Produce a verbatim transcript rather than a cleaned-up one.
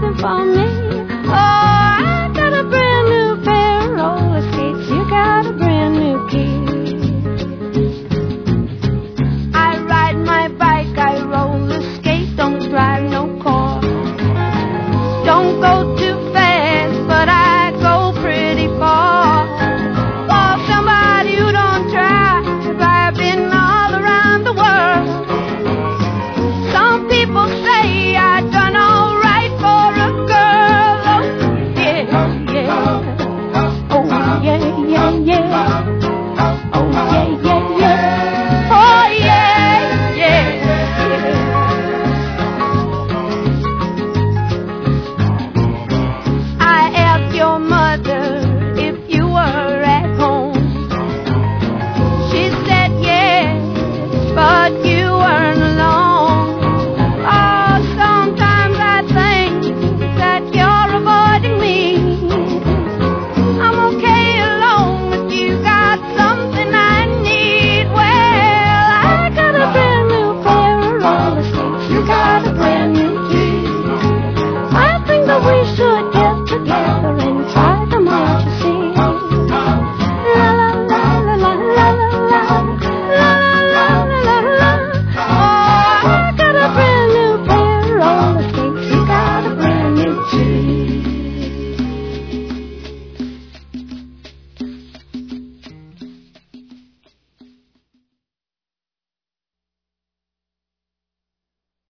something for me. Oh, I got a brand new pair of roller skates. You got a brand new key. I ride my bike, I roller skate. Don't drive no car. Don't go to